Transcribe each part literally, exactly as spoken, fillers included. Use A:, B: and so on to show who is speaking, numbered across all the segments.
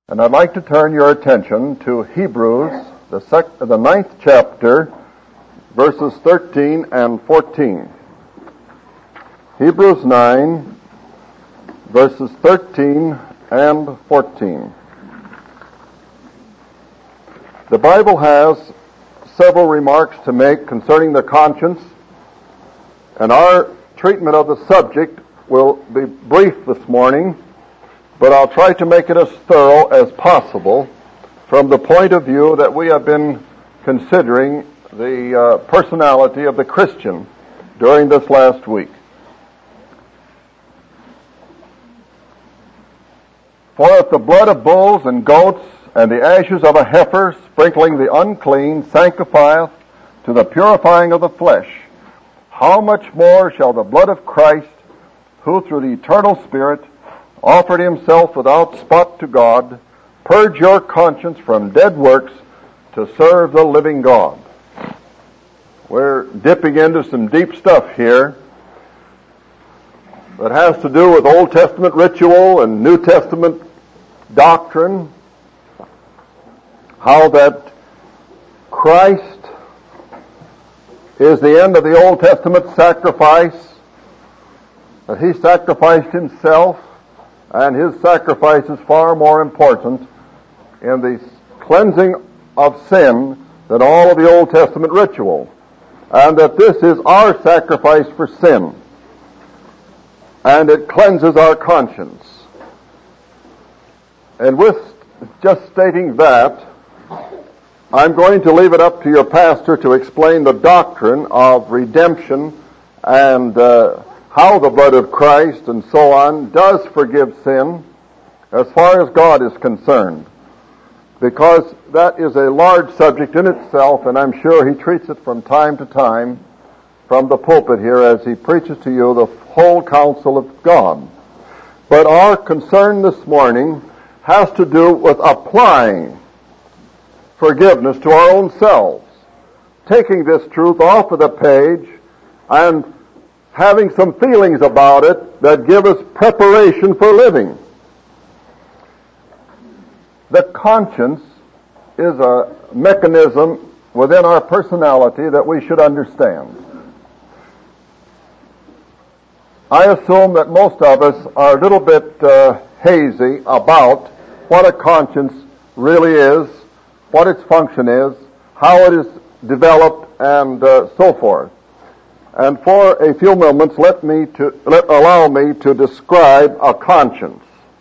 A: And I'd like to turn your attention to Hebrews, the, sec- the ninth chapter, verses thirteen and fourteen. Hebrews nine, verses thirteen and fourteen. The Bible has several remarks to make concerning the conscience, and our treatment of the subject will be brief this morning, but I'll try to make it as thorough as possible from the point of view that we have been considering the uh, personality of the Christian during this last week. For if the blood of bulls and goats and the ashes of a heifer sprinkling the unclean sanctifieth to the purifying of the flesh, how much more shall the blood of Christ, who through the eternal Spirit offered himself without spot to God, purge your conscience from dead works to serve the living God. We're dipping into some deep stuff here that has to do with Old Testament ritual and New Testament doctrine, how that Christ is the end of the Old Testament sacrifice, that he sacrificed himself, and his sacrifice is far more important in the cleansing of sin than all of the Old Testament ritual. And that this is our sacrifice for sin. And it cleanses our conscience. And with just stating that, I'm going to leave it up to your pastor to explain the doctrine of redemption and uh, how the blood of Christ and so on does forgive sin as far as God is concerned. Because that is a large subject in itself, and I'm sure he treats it from time to time from the pulpit here as he preaches to you the whole counsel of God. But our concern this morning has to do with applying forgiveness to our own selves, taking this truth off of the page and having some feelings about it that give us preparation for living. The conscience is a mechanism within our personality that we should understand. I assume that most of us are a little bit uh, hazy about what a conscience really is, what its function is, how it is developed, and uh, so forth. And for a few moments, let me to let allow me to describe a conscience.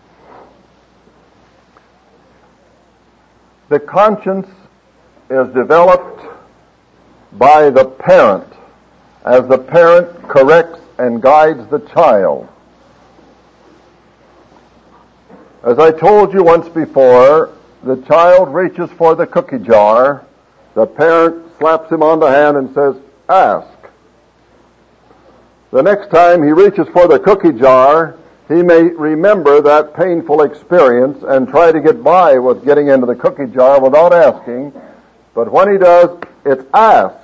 A: The conscience is developed by the parent as the parent corrects and guides the child. As I told you once before, the child reaches for the cookie jar. The parent slaps him on the hand and says, "Ask." The next time he reaches for the cookie jar, he may remember that painful experience and try to get by with getting into the cookie jar without asking. But when he does, it's ask.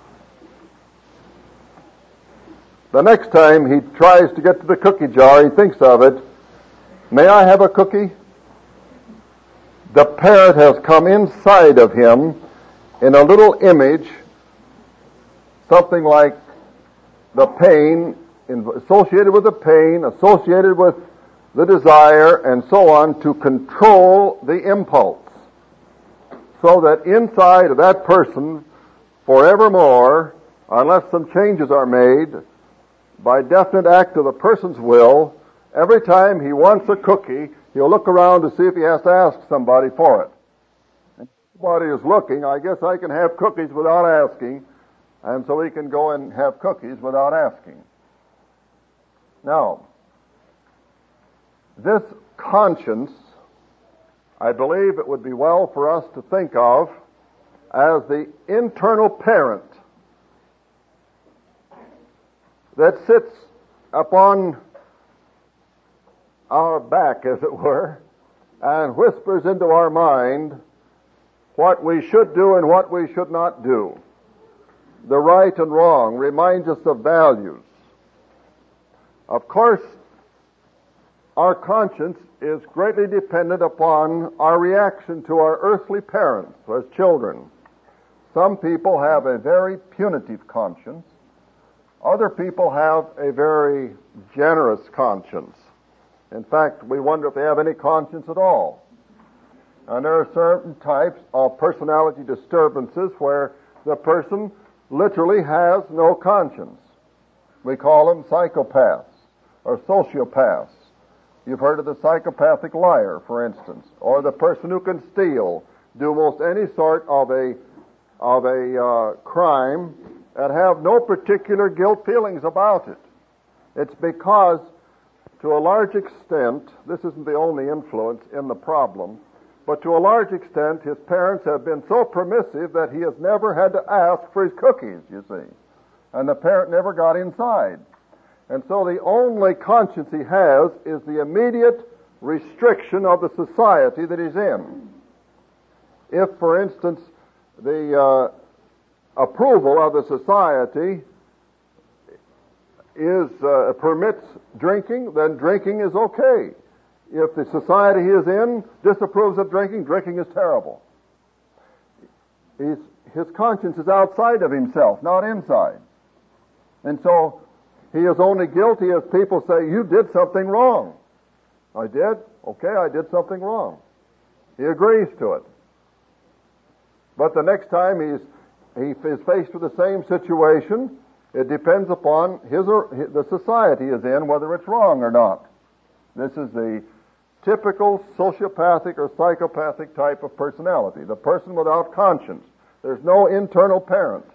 A: The next time he tries to get to the cookie jar, he thinks of it. "May I have a cookie?" The parent has come inside of him in a little image, something like the pain, associated with the pain, associated with the desire, and so on, to control the impulse. So that inside of that person, forevermore, unless some changes are made, by definite act of the person's will, every time he wants a cookie, he'll look around to see if he has to ask somebody for it. And if somebody is looking, I guess I can have cookies without asking. And so he can go and have cookies without asking. Now, this conscience, I believe it would be well for us to think of as the internal parent that sits upon our back, as it were, and whispers into our mind what we should do and what we should not do. The right and wrong, reminds us of values. Of course, our conscience is greatly dependent upon our reaction to our earthly parents as children. Some people have a very punitive conscience. Other people have a very generous conscience. In fact, we wonder if they have any conscience at all. And there are certain types of personality disturbances where the person literally has no conscience. We call them psychopaths or sociopaths. You've heard of the psychopathic liar, for instance, or the person who can steal, do most any sort of a of a uh, crime and have no particular guilt feelings about it. It's because, to a large extent, this isn't the only influence in the problem, but to a large extent, his parents have been so permissive that he has never had to ask for his cookies, you see. And the parent never got inside. And so the only conscience he has is the immediate restriction of the society that he's in. If, for instance, the uh, approval of the society is uh, permits drinking, then drinking is okay. If the society he is in disapproves of drinking, drinking is terrible. He's, his conscience is outside of himself, not inside. And so he is only guilty if people say, you did something wrong. I did? Okay, I did something wrong. He agrees to it. But the next time he's, he is faced with the same situation, it depends upon his or the society is in, whether it's wrong or not. This is the typical sociopathic or psychopathic type of personality, the person without conscience. There's no internal parent.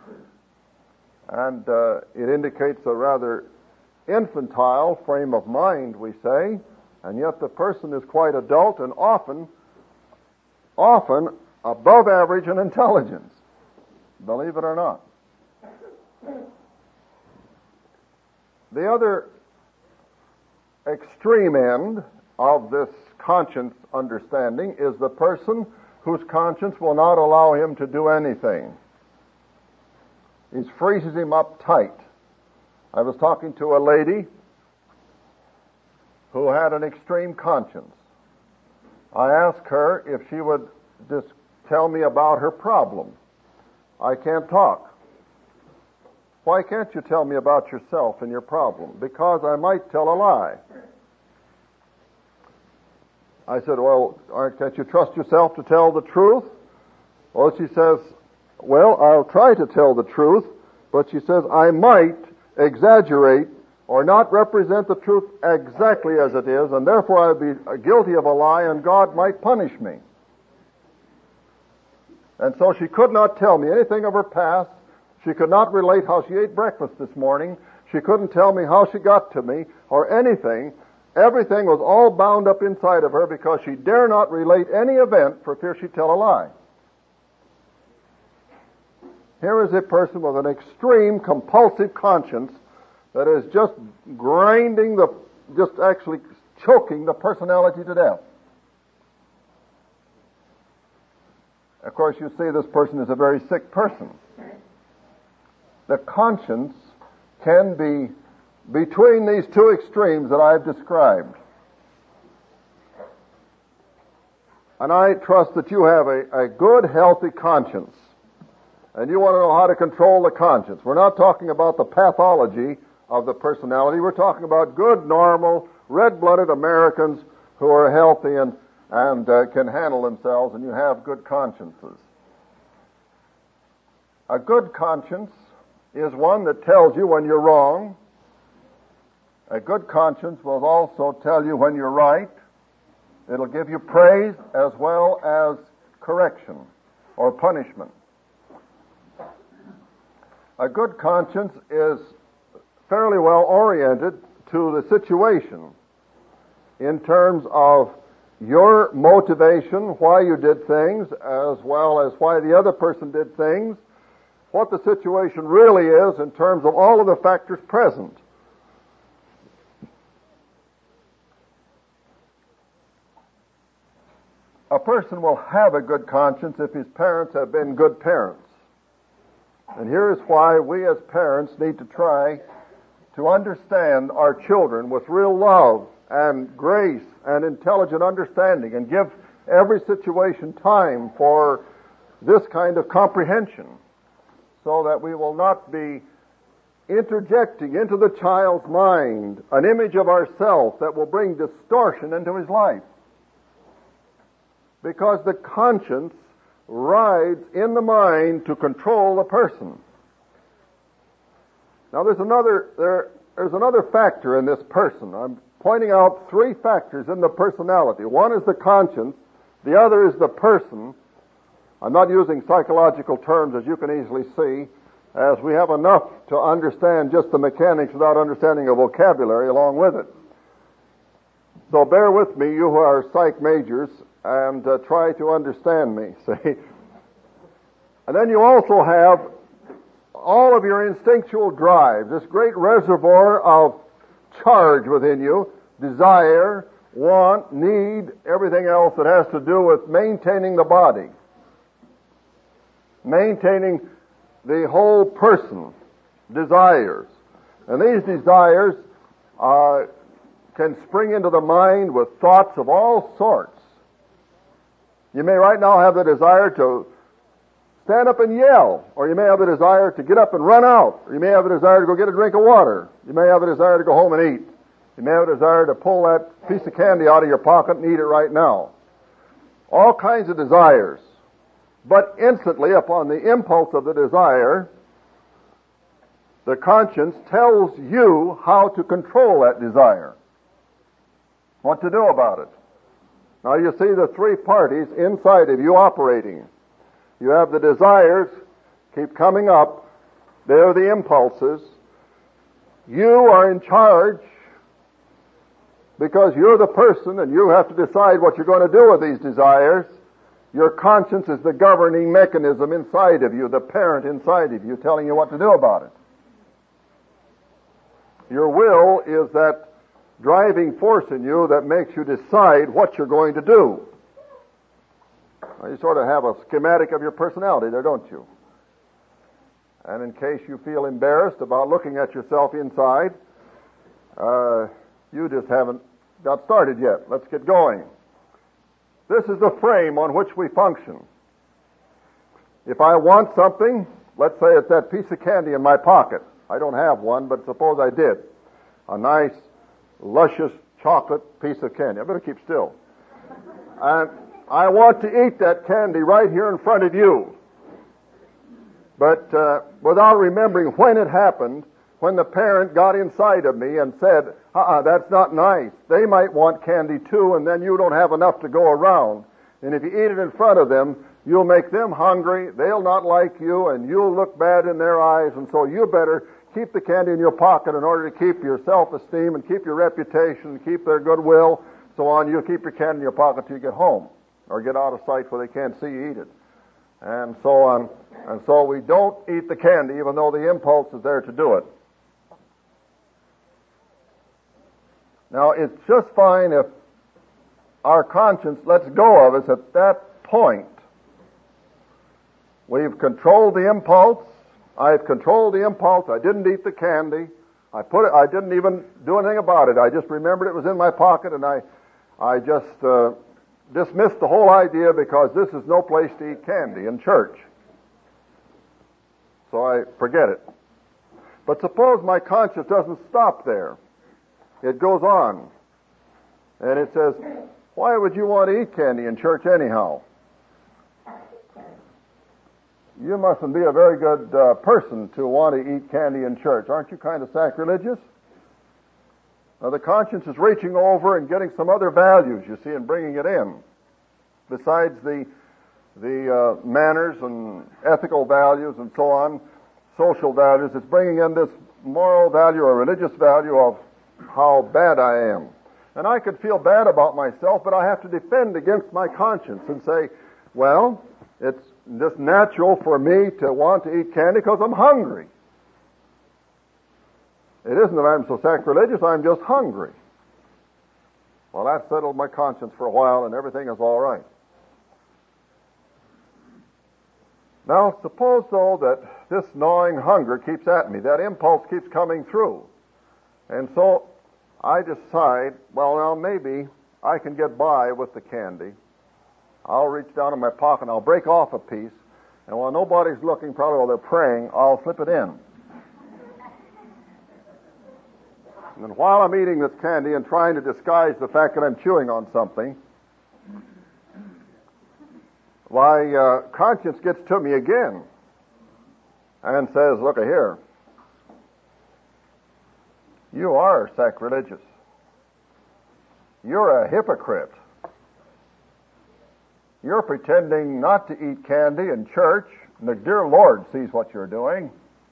A: And uh, it indicates a rather infantile frame of mind, we say, and yet the person is quite adult and often, often above average in intelligence, believe it or not. The other extreme end of this conscience understanding is the person whose conscience will not allow him to do anything. It freezes him up tight. I was talking to a lady who had an extreme conscience. I asked her if she would just tell me about her problem. I can't talk. Why can't you tell me about yourself and your problem? Because I might tell a lie. I said, well, can't you trust yourself to tell the truth? Well, she says, well, I'll try to tell the truth, but she says, I might exaggerate or not represent the truth exactly as it is, and therefore I'll be guilty of a lie, and God might punish me. And so she could not tell me anything of her past. She could not relate how she ate breakfast this morning. She couldn't tell me how she got to me or anything. Everything was all bound up inside of her because she dare not relate any event for fear she'd tell a lie. Here is a person with an extreme compulsive conscience that is just grinding the, just actually choking the personality to death. Of course, you see this person is a very sick person. The conscience can be between these two extremes that I've described. And I trust that you have a, a good, healthy conscience. And you want to know how to control the conscience. We're not talking about the pathology of the personality. We're talking about good, normal, red-blooded Americans who are healthy and, and uh, can handle themselves, and you have good consciences. A good conscience is one that tells you when you're wrong. A good conscience will also tell you when you're right. It'll give you praise as well as correction or punishment. A good conscience is fairly well oriented to the situation in terms of your motivation, why you did things, as well as why the other person did things, what the situation really is in terms of all of the factors present. A person will have a good conscience if his parents have been good parents. And here is why we as parents need to try to understand our children with real love and grace and intelligent understanding, and give every situation time for this kind of comprehension, so that we will not be interjecting into the child's mind an image of ourselves that will bring distortion into his life. Because the conscience rides in the mind to control the person. Now there's another there, there's another factor in this person. I'm pointing out three factors in the personality. One is the conscience, the other is the person. I'm not using psychological terms, as you can easily see, as we have enough to understand just the mechanics without understanding a vocabulary along with it. So bear with me, you who are psych majors, and uh, try to understand me, see. And then you also have all of your instinctual drives, this great reservoir of charge within you, desire, want, need, everything else that has to do with maintaining the body, maintaining the whole person, desires. And these desires uh, can spring into the mind with thoughts of all sorts. You may right now have the desire to stand up and yell, or you may have the desire to get up and run out, or you may have a desire to go get a drink of water. You may have a desire to go home and eat. You may have a desire to pull that piece of candy out of your pocket and eat it right now. All kinds of desires. But instantly, upon the impulse of the desire, the conscience tells you how to control that desire, what to do about it. Now you see the three parties inside of you operating. You have the desires keep coming up. They're the impulses. You are in charge because you're the person and you have to decide what you're going to do with these desires. Your conscience is the governing mechanism inside of you, the parent inside of you telling you what to do about it. Your will is that driving force in you that makes you decide what you're going to do. Now, you sort of have a schematic of your personality there, don't you? And in case you feel embarrassed about looking at yourself inside, uh, you just haven't got started yet. Let's get going. This is the frame on which we function. If I want something, let's say it's that piece of candy in my pocket. I don't have one, but suppose I did. A nice, luscious chocolate piece of candy. I better keep still. And I want to eat that candy right here in front of you. But uh, without remembering when it happened, when the parent got inside of me and said, uh-uh, that's not nice. They might want candy too, and then you don't have enough to go around. And if you eat it in front of them, you'll make them hungry, they'll not like you, and you'll look bad in their eyes, and so you better keep the candy in your pocket in order to keep your self-esteem and keep your reputation and keep their goodwill, so on. You'll keep your candy in your pocket till you get home, or get out of sight where they can't see you eat it, and so on. And so we don't eat the candy even though the impulse is there to do it. Now, it's just fine if our conscience lets go of us at that point. We've controlled the impulse. I've controlled the impulse. I didn't eat the candy. I put it, I didn't even do anything about it. I just remembered it was in my pocket, and I, I just uh, dismissed the whole idea because this is no place to eat candy in church. So I forget it. But suppose my conscience doesn't stop there. It goes on. And it says, why would you want to eat candy in church anyhow? You mustn't be a very good uh, person to want to eat candy in church. Aren't you kind of sacrilegious? Now, the conscience is reaching over and getting some other values, you see, and bringing it in. Besides the the uh, manners and ethical values and so on, social values, it's bringing in this moral value or religious value of how bad I am. And I could feel bad about myself, but I have to defend against my conscience and say, well, it's just natural for me to want to eat candy because I'm hungry. It isn't that I'm so sacrilegious, I'm just hungry. Well, that settled my conscience for a while, and everything is all right. Now, suppose, though, that this gnawing hunger keeps at me. That impulse keeps coming through. And so I decide, well, now maybe I can get by with the candy. I'll reach down in my pocket and I'll break off a piece, and while nobody's looking, probably while they're praying, I'll slip it in. And then while I'm eating this candy and trying to disguise the fact that I'm chewing on something, my uh, conscience gets to me again and says, look here, you are sacrilegious. You're a hypocrite. You're pretending not to eat candy in church, and the dear Lord sees what you're doing.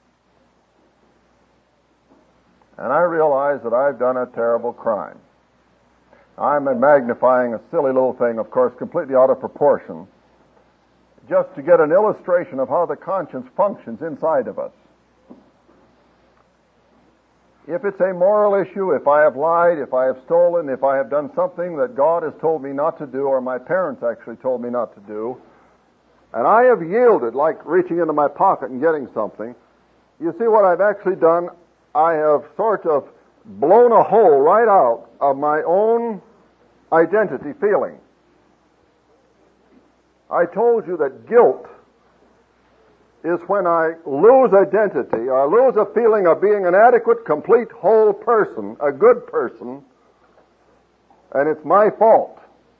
A: And I realize that I've done a terrible crime. I'm magnifying a silly little thing, of course, completely out of proportion, just to get an illustration of how the conscience functions inside of us. If it's a moral issue, if I have lied, if I have stolen, if I have done something that God has told me not to do, or my parents actually told me not to do, and I have yielded, like reaching into my pocket and getting something, you see what I've actually done? I have sort of blown a hole right out of my own identity feeling. I told you that guilt is when I lose identity, I lose a feeling of being an adequate, complete, whole person, a good person, and it's my fault.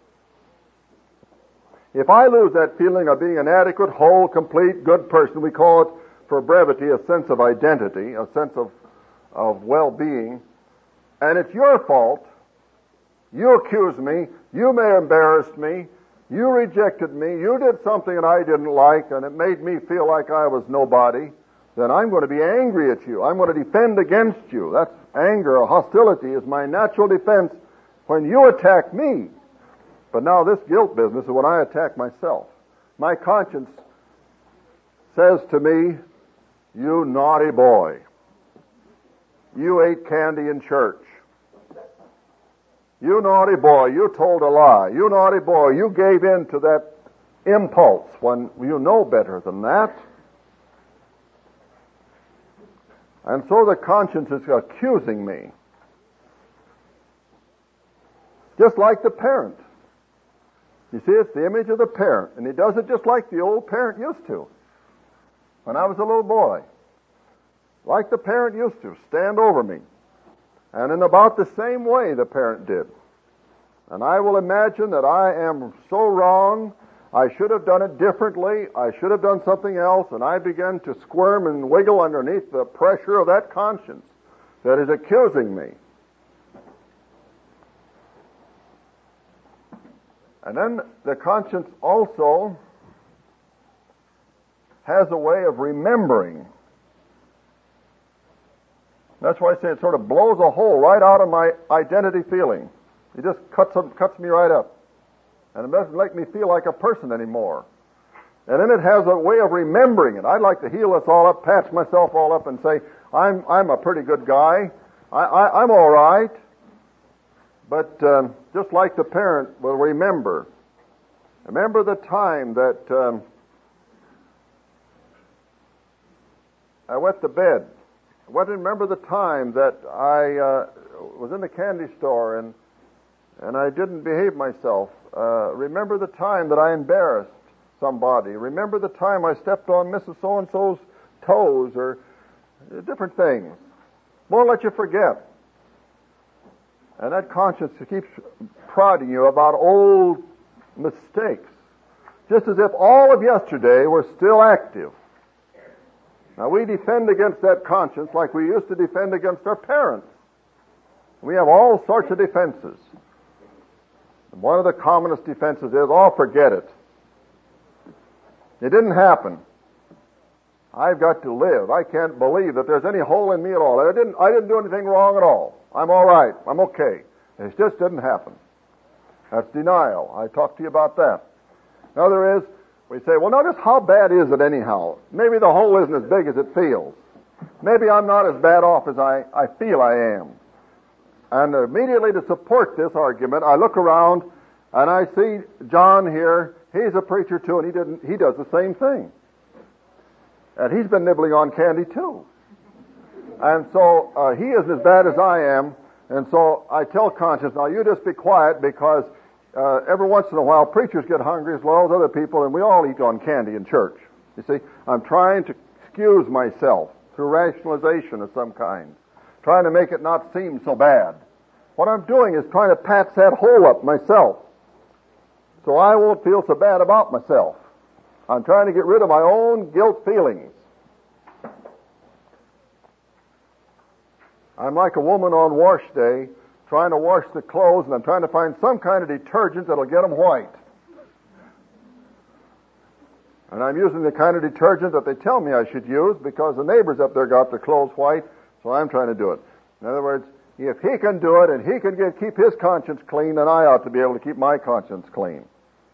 A: If I lose that feeling of being an adequate, whole, complete, good person, we call it, for brevity, a sense of identity, a sense of, of well-being, and it's your fault, you accuse me, you may have embarrassed me, you rejected me, you did something that I didn't like, and it made me feel like I was nobody, then I'm going to be angry at you. I'm going to defend against you. That's anger or hostility is my natural defense when you attack me. But now this guilt business is when I attack myself. My conscience says to me, you naughty boy, you ate candy in church. You naughty boy, you told a lie. You naughty boy, you gave in to that impulse when you know better than that. And so the conscience is accusing me. Just like the parent. You see, it's the image of the parent. And he does it just like the old parent used to. When I was a little boy. Like the parent used to, stand over me. And in about the same way the parent did. And I will imagine that I am so wrong, I should have done it differently, I should have done something else, and I begin to squirm and wiggle underneath the pressure of that conscience that is accusing me. And then the conscience also has a way of remembering. That's why I say it sort of blows a hole right out of my identity feeling. It just cuts cuts me right up. And it doesn't make me feel like a person anymore. And then it has a way of remembering it. I'd like to heal this all up, patch myself all up and say, I'm I'm a pretty good guy. I, I, I'm all right. But um, just like the parent will remember. Remember the time that um, I wet the bed. Well, remember the time that I uh, was in the candy store and and I didn't behave myself. Uh, remember the time that I embarrassed somebody. Remember the time I stepped on Missus So-and-so's toes, or different things. Won't let you forget. And that conscience keeps prodding you about old mistakes, just as if all of yesterday were still active. Now, we defend against that conscience like we used to defend against our parents. We have all sorts of defenses. And one of the commonest defenses is, oh, forget it. It didn't happen. I've got to live. I can't believe that there's any hole in me at all. I didn't, I didn't do anything wrong at all. I'm all right. I'm okay. It just didn't happen. That's denial. I talked to you about that. Another is, we say, well, notice how bad is it anyhow? Maybe the hole isn't as big as it feels. Maybe I'm not as bad off as I, I feel I am. And immediately to support this argument, I look around and I see John here. He's a preacher too, and he didn't. He does the same thing. And he's been nibbling on candy too. And so uh, he isn't as bad as I am. And so I tell conscience, now you just be quiet, because uh, every once in a while preachers get hungry as well as other people, and we all eat on candy in church. You see, I'm trying to excuse myself through rationalization of some kind, trying to make it not seem so bad. What I'm doing is trying to patch that hole up myself, so I won't feel so bad about myself. I'm trying to get rid of my own guilt feelings. I'm like a woman on wash day trying to wash the clothes, and I'm trying to find some kind of detergent that'll get them white. And I'm using the kind of detergent that they tell me I should use because the neighbors up there got their clothes white, so I'm trying to do it. In other words, if he can do it and he can get, keep his conscience clean, then I ought to be able to keep my conscience clean.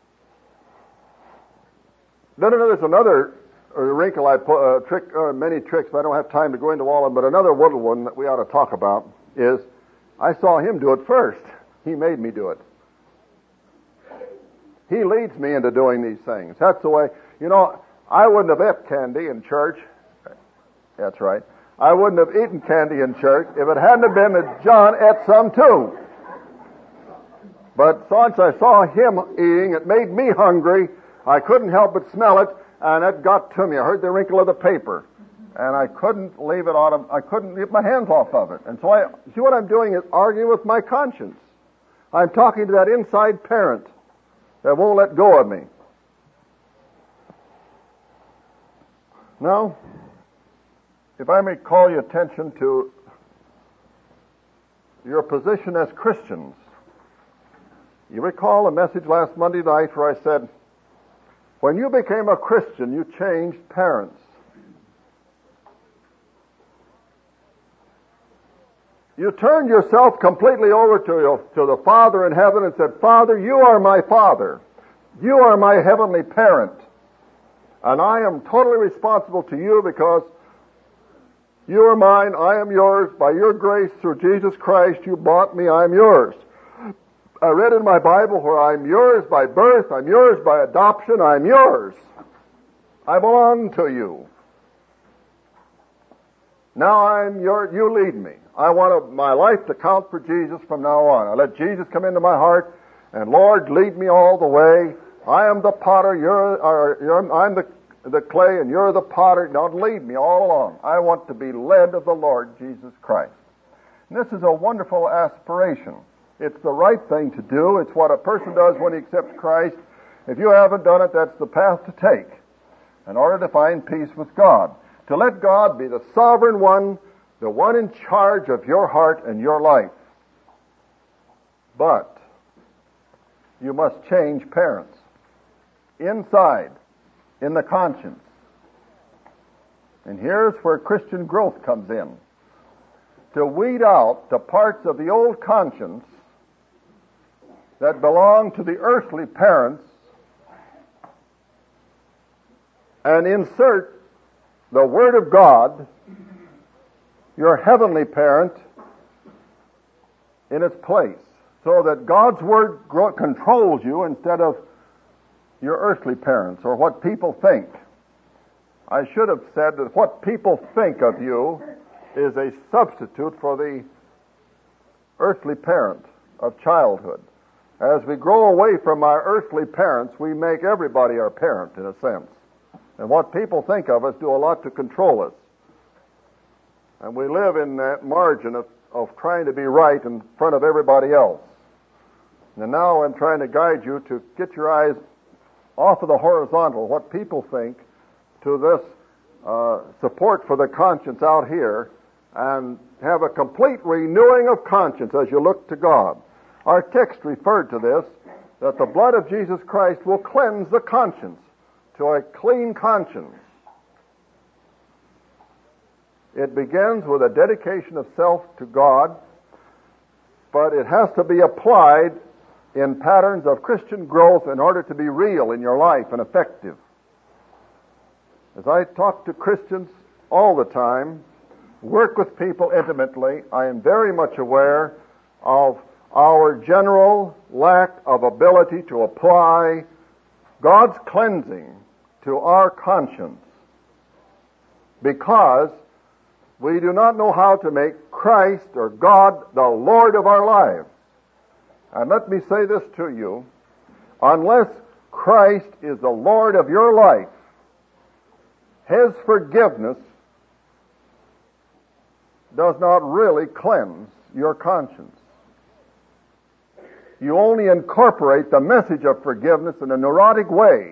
A: Then there's another wrinkle I put, uh, trick, uh, many tricks, but I don't have time to go into all of them, but another little one that we ought to talk about is I saw him do it first. He made me do it. He leads me into doing these things. That's the way, you know, I wouldn't have ate candy in church. That's right. I wouldn't have eaten candy in church if it hadn't have been that John ate some too. But since I saw him eating, it made me hungry. I couldn't help but smell it, and it got to me. I heard the wrinkle of the paper, and I couldn't leave it on. I couldn't get my hands off of it. And so I see what I'm doing is arguing with my conscience. I'm talking to that inside parent that won't let go of me. Now, if I may call your attention to your position as Christians. You recall a message last Monday night where I said, when you became a Christian, you changed parents. You turned yourself completely over to, your, to the Father in heaven and said, Father, you are my Father. You are my heavenly parent. And I am totally responsible to you because you are mine, I am yours. By your grace through Jesus Christ, you bought me, I am yours. I read in my Bible where I'm yours by birth, I'm yours by adoption, I'm yours. I belong to you. Now I'm your, you lead me. I want my life to count for Jesus from now on. I let Jesus come into my heart, and Lord, lead me all the way. I am the potter, you're, or, you're I'm the, the clay, and you're the potter. Now lead me all along. I want to be led of the Lord Jesus Christ. And this is a wonderful aspiration. It's the right thing to do. It's what a person does when he accepts Christ. If you haven't done it, that's the path to take in order to find peace with God. To let God be the sovereign one, the one in charge of your heart and your life. But you must change parents. Inside, in the conscience. And here's where Christian growth comes in. To weed out the parts of the old conscience that belong to the earthly parents and insert the Word of God, your heavenly parent, in its place, so that God's Word grow, controls you instead of your earthly parents or what people think. I should have said that what people think of you is a substitute for the earthly parent of childhood. As we grow away from our earthly parents, we make everybody our parent, in a sense. And what people think of us do a lot to control us. And we live in that margin of, of trying to be right in front of everybody else. And now I'm trying to guide you to get your eyes off of the horizontal, what people think, to this uh, support for the conscience out here, and have a complete renewing of conscience as you look to God. Our text referred to this, that the blood of Jesus Christ will cleanse the conscience to a clean conscience. It begins with a dedication of self to God, but it has to be applied in patterns of Christian growth in order to be real in your life and effective. As I talk to Christians all the time, work with people intimately, I am very much aware of our general lack of ability to apply God's cleansing to our conscience, because we do not know how to make Christ or God the Lord of our lives. And let me say this to you, unless Christ is the Lord of your life, His forgiveness does not really cleanse your conscience. You only incorporate the message of forgiveness in a neurotic way.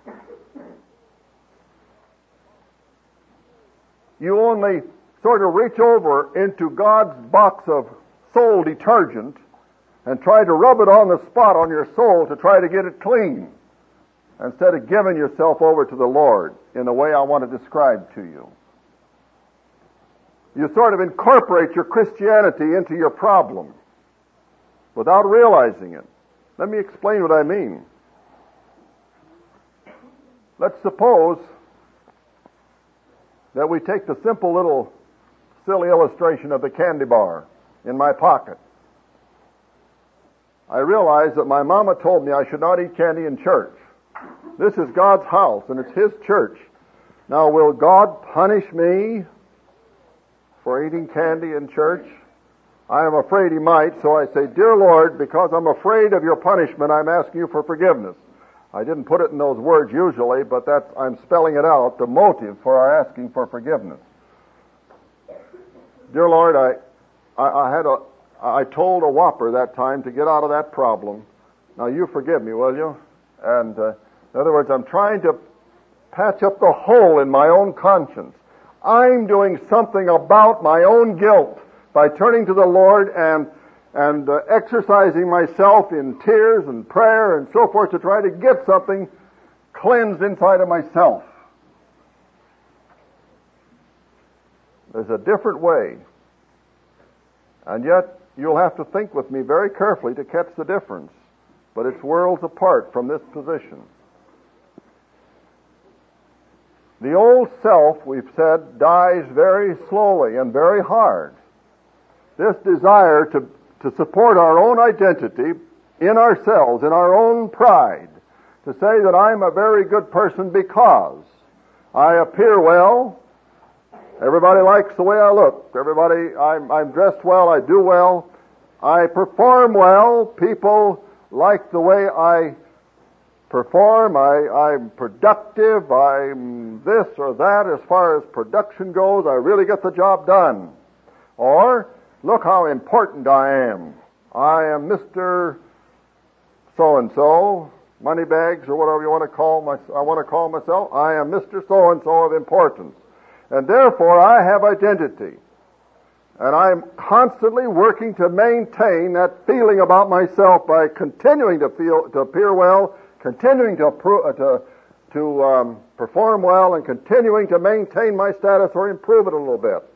A: You only sort of reach over into God's box of soul detergent and try to rub it on the spot on your soul to try to get it clean, instead of giving yourself over to the Lord in the way I want to describe to you. You sort of incorporate your Christianity into your problem without realizing it. Let me explain what I mean. Let's suppose that we take the simple little silly illustration of the candy bar in my pocket. I realize that my mama told me I should not eat candy in church. This is God's house, and it's His church. Now, will God punish me for eating candy in church? I am afraid He might, so I say, Dear Lord, because I'm afraid of your punishment, I'm asking you for forgiveness. I didn't put it in those words usually, but that's, I'm spelling it out, the motive for our asking for forgiveness. Dear Lord, I, I, I had a, I told a whopper that time to get out of that problem. Now you forgive me, will you? And uh, in other words, I'm trying to patch up the hole in my own conscience. I'm doing something about my own guilt by turning to the Lord and and uh, exercising myself in tears and prayer and so forth to try to get something cleansed inside of myself. There's a different way. And yet, you'll have to think with me very carefully to catch the difference. But it's worlds apart from this position. The old self, we've said, dies very slowly and very hard. This desire to to support our own identity in ourselves, in our own pride, to say that I'm a very good person because I appear well, everybody likes the way I look, everybody, I'm, I'm dressed well, I do well, I perform well, people like the way I perform, I, I'm productive, I'm this or that as far as production goes, I really get the job done. Or, look how important I am. I am Mister So-and-so, Moneybags, or whatever you want to call my, I want to call myself. I am Mister So-and-so of importance. And therefore I have identity. And I'm constantly working to maintain that feeling about myself by continuing to feel, to appear well, continuing to, uh, to, to um, perform well, and continuing to maintain my status or improve it a little bit.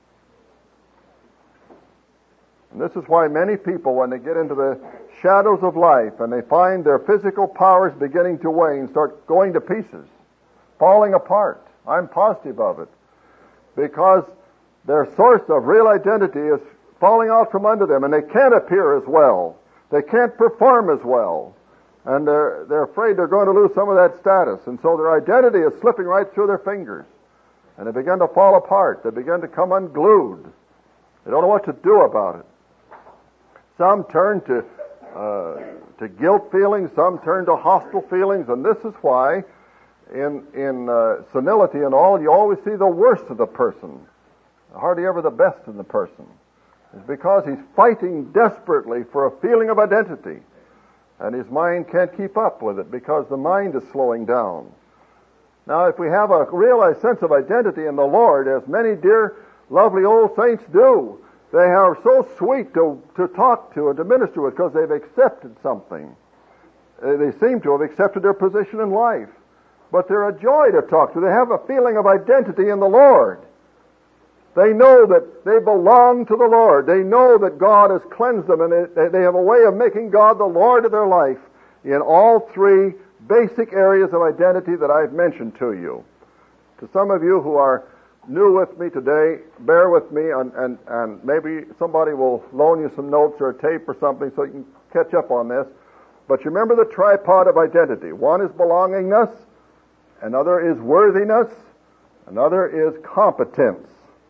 A: And this is why many people, when they get into the shadows of life and they find their physical powers beginning to wane, start going to pieces, falling apart. I'm positive of it. Because their source of real identity is falling out from under them, and they can't appear as well. They can't perform as well. And they're, they're afraid they're going to lose some of that status. And so their identity is slipping right through their fingers. And they begin to fall apart. They begin to come unglued. They don't know what to do about it. Some turn to uh, to guilt feelings, some turn to hostile feelings, and this is why in in uh, senility and all, you always see the worst of the person, hardly ever the best in the person. It's because he's fighting desperately for a feeling of identity, and his mind can't keep up with it because the mind is slowing down. Now, if we have a realized sense of identity in the Lord, as many dear, lovely old saints do, they are so sweet to, to talk to and to minister with because they've accepted something. Uh, they seem to have accepted their position in life. But they're a joy to talk to. They have a feeling of identity in the Lord. They know that they belong to the Lord. They know that God has cleansed them, and they, they have a way of making God the Lord of their life in all three basic areas of identity that I've mentioned to you. To some of you who are new with me today, bear with me, and, and, and maybe somebody will loan you some notes or a tape or something so you can catch up on this. But you remember the tripod of identity. One is belongingness, another is worthiness, another is competence.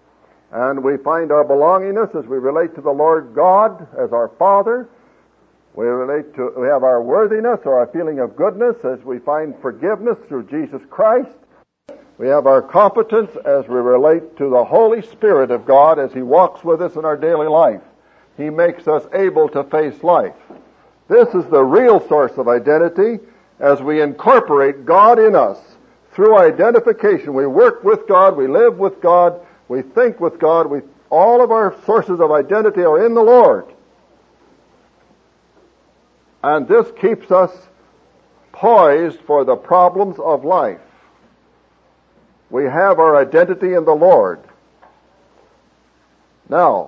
A: And we find our belongingness as we relate to the Lord God as our Father. We relate to, we have our worthiness or our feeling of goodness as we find forgiveness through Jesus Christ. We have our competence as we relate to the Holy Spirit of God as He walks with us in our daily life. He makes us able to face life. This is the real source of identity as we incorporate God in us. Through identification, we work with God, we live with God, we think with God. We, all of our sources of identity are in the Lord. And this keeps us poised for the problems of life. We have our identity in the Lord. Now,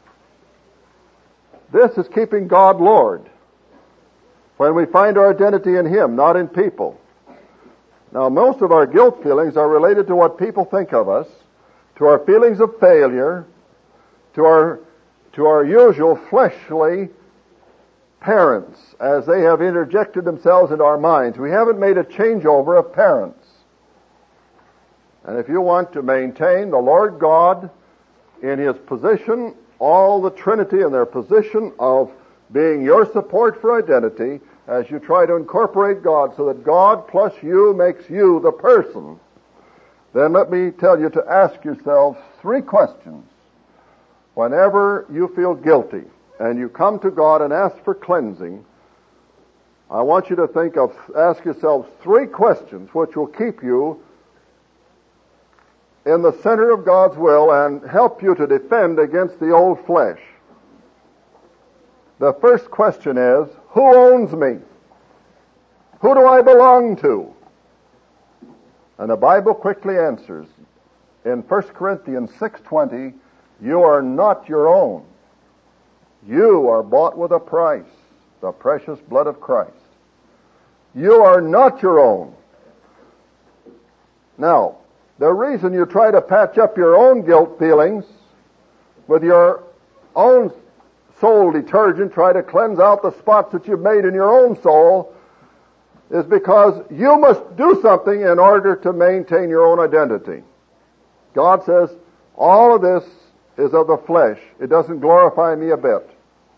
A: this is keeping God Lord. When we find our identity in Him, not in people. Now, most of our guilt feelings are related to what people think of us, to our feelings of failure, to our, to our usual fleshly parents as they have interjected themselves into our minds. We haven't made a changeover of parents. And if you want to maintain the Lord God in His position, all the Trinity in their position of being your support for identity, as you try to incorporate God so that God plus you makes you the person, then let me tell you to ask yourselves three questions. Whenever you feel guilty and you come to God and ask for cleansing, I want you to think of, ask yourselves three questions which will keep you in the center of God's will and help you to defend against the old flesh. The first question is, who owns me? Who do I belong to? And the Bible quickly answers in First Corinthians six twenty, you are not your own. You are bought with a price, the precious blood of Christ. You are not your own. Now, the reason you try to patch up your own guilt feelings with your own soul detergent, try to cleanse out the spots that you've made in your own soul, is because you must do something in order to maintain your own identity. God says, all of this is of the flesh. It doesn't glorify me a bit.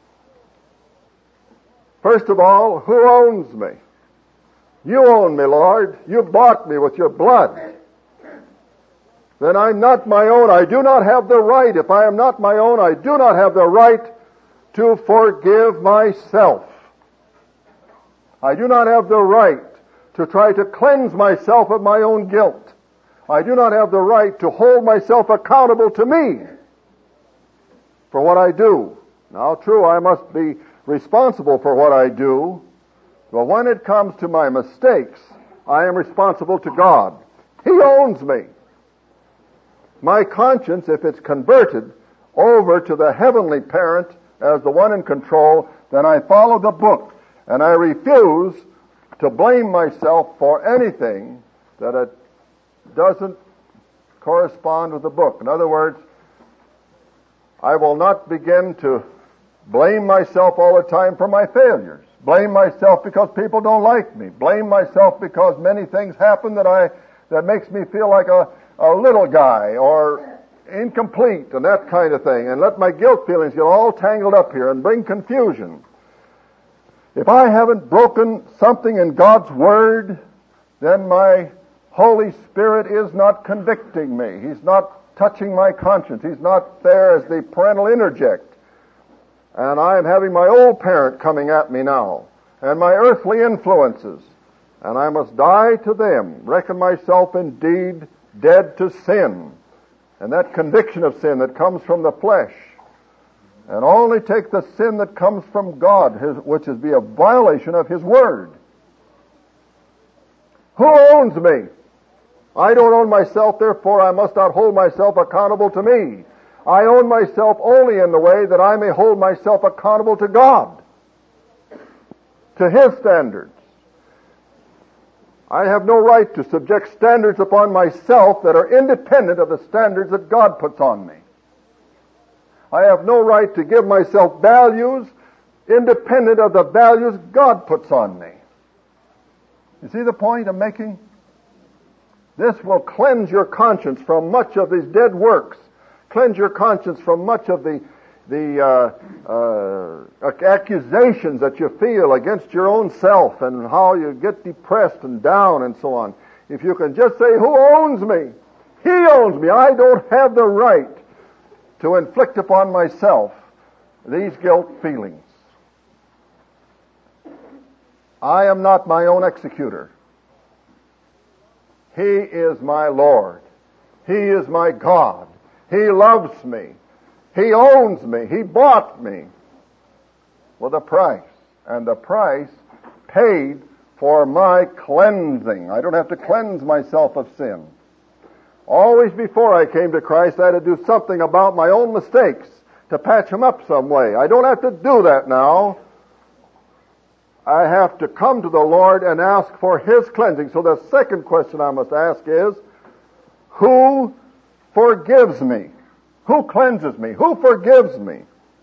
A: First of all, who owns me? You own me, Lord. You bought me with your blood. Then I'm not my own. I do not have the right. If I am not my own, I do not have the right to forgive myself. I do not have the right to try to cleanse myself of my own guilt. I do not have the right to hold myself accountable to me for what I do. Now, true, I must be responsible for what I do, but when it comes to my mistakes, I am responsible to God. He owns me. My conscience, if it's converted over to the heavenly parent as the one in control, then I follow the book, and I refuse to blame myself for anything that it doesn't correspond with the book. In other words, I will not begin to blame myself all the time for my failures. Blame myself because people don't like me. Blame myself because many things happen that I that makes me feel like a, a little guy or incomplete and that kind of thing. And let my guilt feelings get all tangled up here and bring confusion. If I haven't broken something in God's Word, then my Holy Spirit is not convicting me. He's not touching my conscience. He's not there as the parental interject. And I am having my old parent coming at me now, and my earthly influences, and I must die to them, reckon myself indeed dead to sin, and that conviction of sin that comes from the flesh, and only take the sin that comes from God, his, which is be a violation of His Word. Who owns me? I don't own myself, therefore I must not hold myself accountable to me. I own myself only in the way that I may hold myself accountable to God, to His standards. I have no right to subject standards upon myself that are independent of the standards that God puts on me. I have no right to give myself values independent of the values God puts on me. You see the point I'm making? This will cleanse your conscience from much of these dead works. Cleanse your conscience from much of the the uh, uh, accusations that you feel against your own self and how you get depressed and down and so on. If you can just say, who owns me? He owns me. I don't have the right to inflict upon myself these guilt feelings. I am not my own executor. He is my Lord. He is my God. He loves me. He owns me. He bought me with a price. And the price paid for my cleansing. I don't have to cleanse myself of sin. Always before I came to Christ, I had to do something about my own mistakes to patch them up some way. I don't have to do that now. I have to come to the Lord and ask for His cleansing. So the second question I must ask is, who forgives me? Who cleanses me? Who forgives me?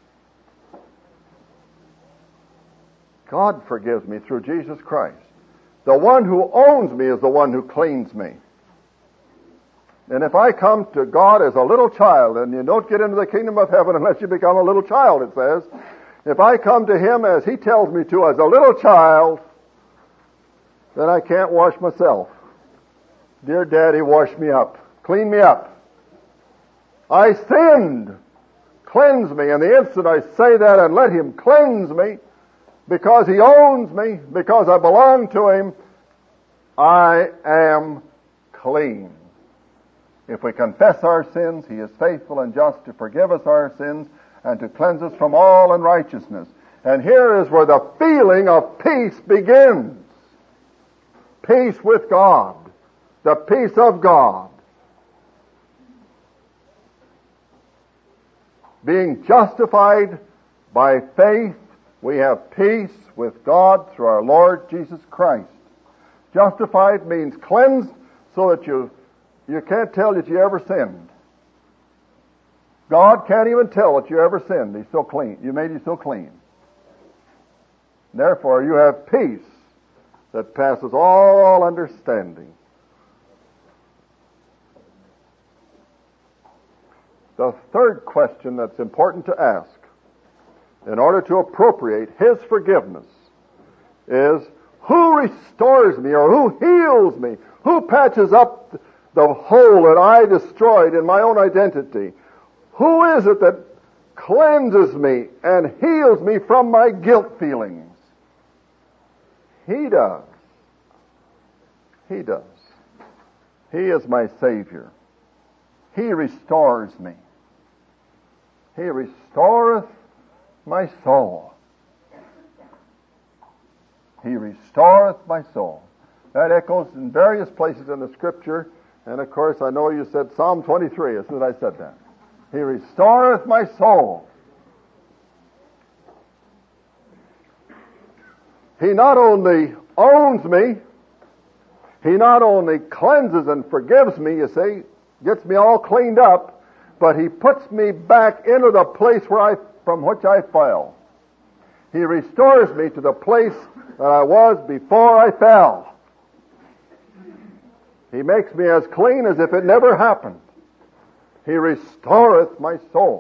A: God forgives me through Jesus Christ. The one who owns me is the one who cleans me. And if I come to God as a little child, and you don't get into the kingdom of heaven unless you become a little child, it says, if I come to Him as He tells me to, as a little child, then I can't wash myself. Dear Daddy, wash me up. Clean me up. I sinned. Cleanse me. And the instant I say that and let Him cleanse me, because He owns me, because I belong to Him, I am clean. If we confess our sins, He is faithful and just to forgive us our sins and to cleanse us from all unrighteousness. And here is where the feeling of peace begins. Peace with God. The peace of God. Being justified by faith, we have peace with God through our Lord Jesus Christ. Justified means cleansed so that you you can't tell that you ever sinned. God can't even tell that you ever sinned. He's so clean. You made you so clean. Therefore, you have peace that passes all understanding. The third question that's important to ask in order to appropriate His forgiveness is, who restores me or who heals me? Who patches up the hole that I destroyed in my own identity? Who is it that cleanses me and heals me from my guilt feelings? He does. He does. He is my Savior. He restores me. He restoreth my soul. He restoreth my soul. That echoes in various places in the Scripture. And of course, I know you said Psalm twenty-three as soon as I said that. He restoreth my soul. He not only owns me, He not only cleanses and forgives me, you see, gets me all cleaned up, but He puts me back into the place where I, from which I fell. He restores me to the place that I was before I fell. He makes me as clean as if it never happened. He restoreth my soul.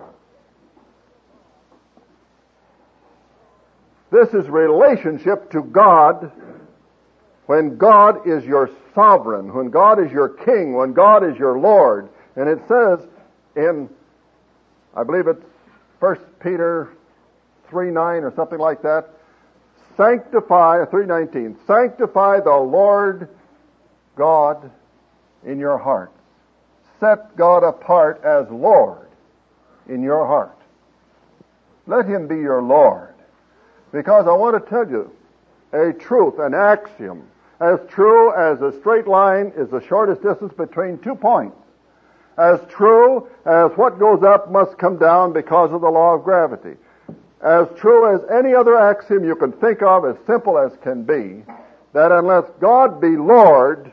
A: This is relationship to God when God is your sovereign, when God is your king, when God is your Lord. And it says in, I believe it's First Peter three nine or something like that, sanctify, three nineteen, sanctify the Lord God in your hearts. Set God apart as Lord in your heart. Let Him be your Lord. Because I want to tell you a truth, an axiom, as true as a straight line is the shortest distance between two points. As true as what goes up must come down because of the law of gravity. As true as any other axiom you can think of, as simple as can be, that unless God be Lord,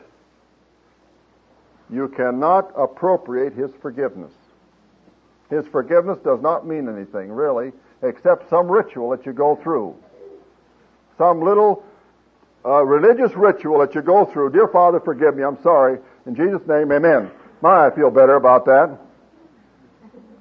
A: you cannot appropriate His forgiveness. His forgiveness does not mean anything, really, except some ritual that you go through. Some little uh, religious ritual that you go through. Dear Father, forgive me, I'm sorry. In Jesus' name, amen. My, I feel better about that.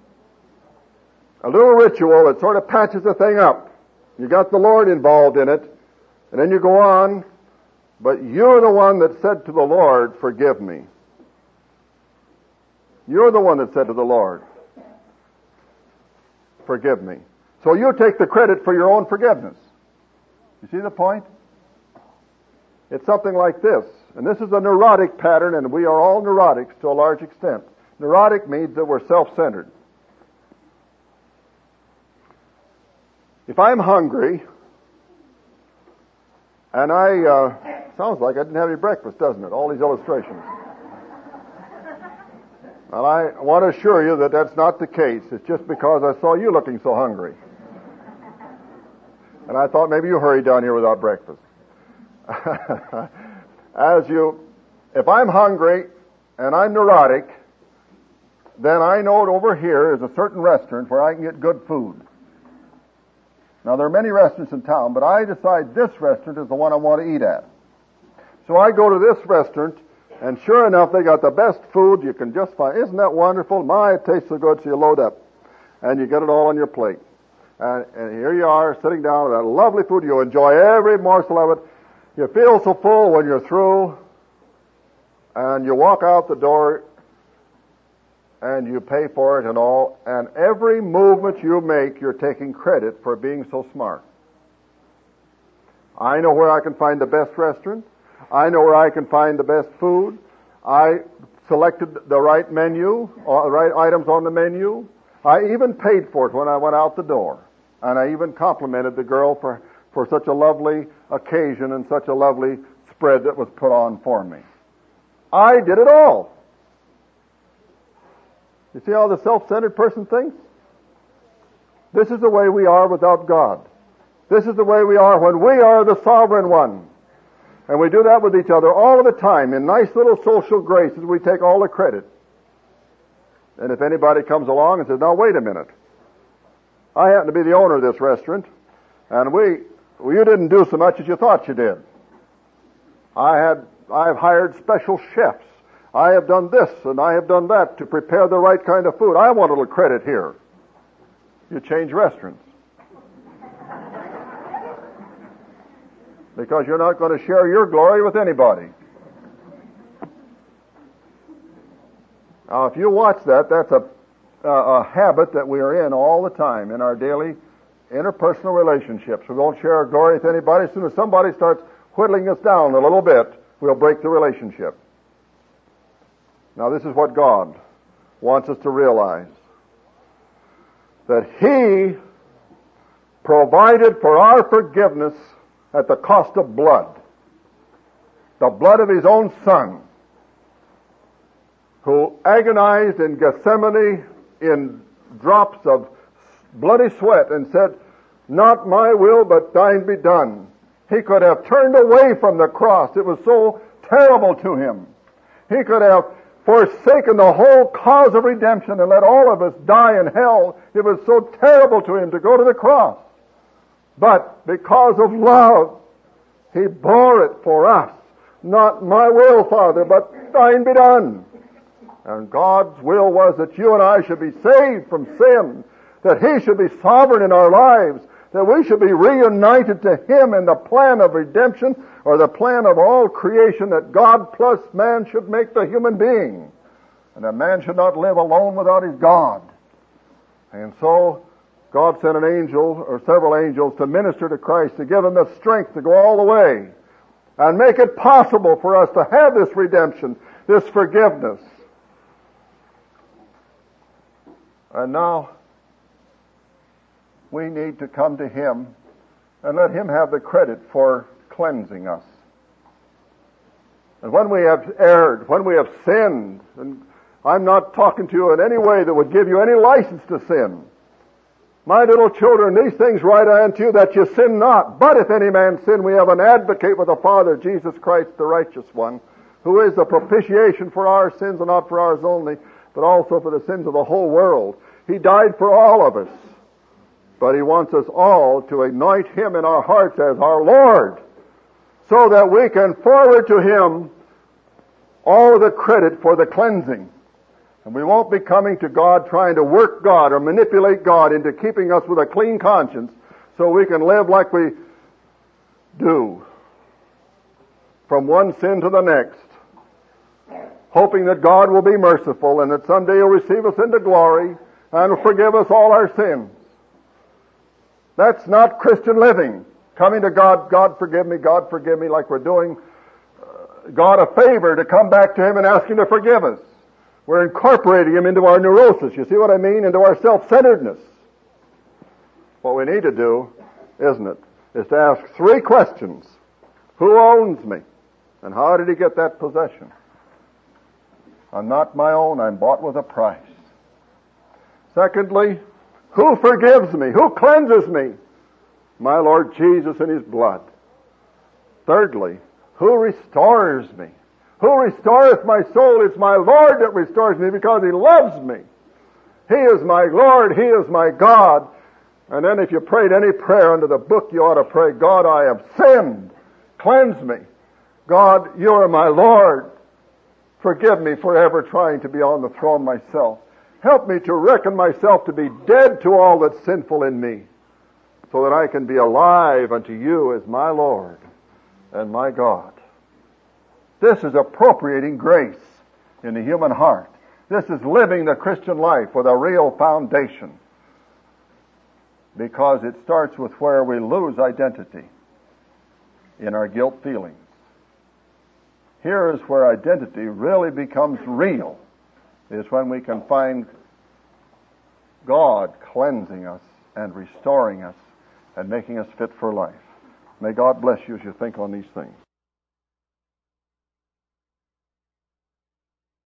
A: a little ritual that sort of patches the thing up. You got the Lord involved in it, and then you go on, but you're the one that said to the Lord, forgive me. You're the one that said to the Lord, forgive me. So you take the credit for your own forgiveness. You see the point? It's something like this. And this is a neurotic pattern, and we are all neurotics to a large extent. Neurotic means that we're self-centered. If I'm hungry, and I, uh, sounds like I didn't have any breakfast, doesn't it? All these illustrations. And I want to assure you that that's not the case. It's just because I saw you looking so hungry. And I thought maybe you hurried down here without breakfast. As you, if I'm hungry and I'm neurotic, then I know that over here is a certain restaurant where I can get good food. Now, there are many restaurants in town, but I decide this restaurant is the one I want to eat at. So I go to this restaurant, and sure enough, they got the best food you can just find. Isn't that wonderful? My, it tastes so good, so you load up, and you get it all on your plate. And, and here you are, sitting down with that lovely food. You enjoy every morsel of it. You feel so full when you're through, and you walk out the door, and you pay for it and all, and every movement you make, you're taking credit for being so smart. I know where I can find the best restaurant. I know where I can find the best food. I selected the right menu, or the right items on the menu. I even paid for it when I went out the door. And I even complimented the girl for, for such a lovely occasion and such a lovely spread that was put on for me. I did it all. You see how the self-centered person thinks? This is the way we are without God. This is the way we are when we are the sovereign one. And we do that with each other all of the time. In nice little social graces, we take all the credit. And if anybody comes along and says, now wait a minute, I happen to be the owner of this restaurant, and we, well, you didn't do so much as you thought you did. I had, I've hired special chefs. I have done this and I have done that to prepare the right kind of food. I want a little credit here. You change restaurants. Because you're not going to share your glory with anybody. Now, if you watch that, that's a, a, a habit that we are in all the time in our daily interpersonal relationships. We won't share our glory with anybody. As soon as somebody starts whittling us down a little bit, we'll break the relationship. Now, this is what God wants us to realize. That He provided for our forgiveness at the cost of blood. The blood of His own Son, who agonized in Gethsemane in drops of bloody sweat and said, not my will, but thine be done. He could have turned away from the cross. It was so terrible to Him. He could have forsaken the whole cause of redemption and let all of us die in hell. It was so terrible to Him to go to the cross. But because of love, He bore it for us. Not my will, Father, but thine be done. And God's will was that you and I should be saved from sin, that He should be sovereign in our lives, that we should be reunited to Him in the plan of redemption, or the plan of all creation, that God plus man should make the human being. And that man should not live alone without his God. And so, God sent an angel, or several angels, to minister to Christ, to give Him the strength to go all the way, and make it possible for us to have this redemption, this forgiveness. And now, we need to come to Him and let Him have the credit for cleansing us. And when we have erred, when we have sinned, and I'm not talking to you in any way that would give you any license to sin. My little children, these things write I unto you that you sin not. But if any man sin, we have an advocate with the Father, Jesus Christ, the righteous one, who is the propitiation for our sins, and not for ours only, but also for the sins of the whole world. He died for all of us. But He wants us all to anoint Him in our hearts as our Lord, so that we can forward to Him all of the credit for the cleansing. And we won't be coming to God trying to work God or manipulate God into keeping us with a clean conscience so we can live like we do from one sin to the next, hoping that God will be merciful and that someday He'll receive us into glory and will forgive us all our sins. That's not Christian living. Coming to God, God forgive me, God forgive me, like we're doing uh, God a favor to come back to Him and ask Him to forgive us. We're incorporating Him into our neurosis. You see what I mean? Into our self-centeredness. What we need to do, isn't it, is to ask three questions. Who owns me? And how did He get that possession? I'm not my own. I'm bought with a price. Secondly, who forgives me? Who cleanses me? My Lord Jesus in His blood. Thirdly, who restores me? Who restoreth my soul? It's my Lord that restores me because He loves me. He is my Lord. He is my God. And then if you prayed any prayer under the book, you ought to pray, God, I have sinned. Cleanse me. God, You are my Lord. Forgive me for ever trying to be on the throne myself. Help me to reckon myself to be dead to all that's sinful in me, so that I can be alive unto You as my Lord and my God. This is appropriating grace in the human heart. This is living the Christian life with a real foundation, because it starts with where we lose identity in our guilt feelings. Here is where identity really becomes real, is when we can find God cleansing us and restoring us and making us fit for life. May God bless you as you think on these things.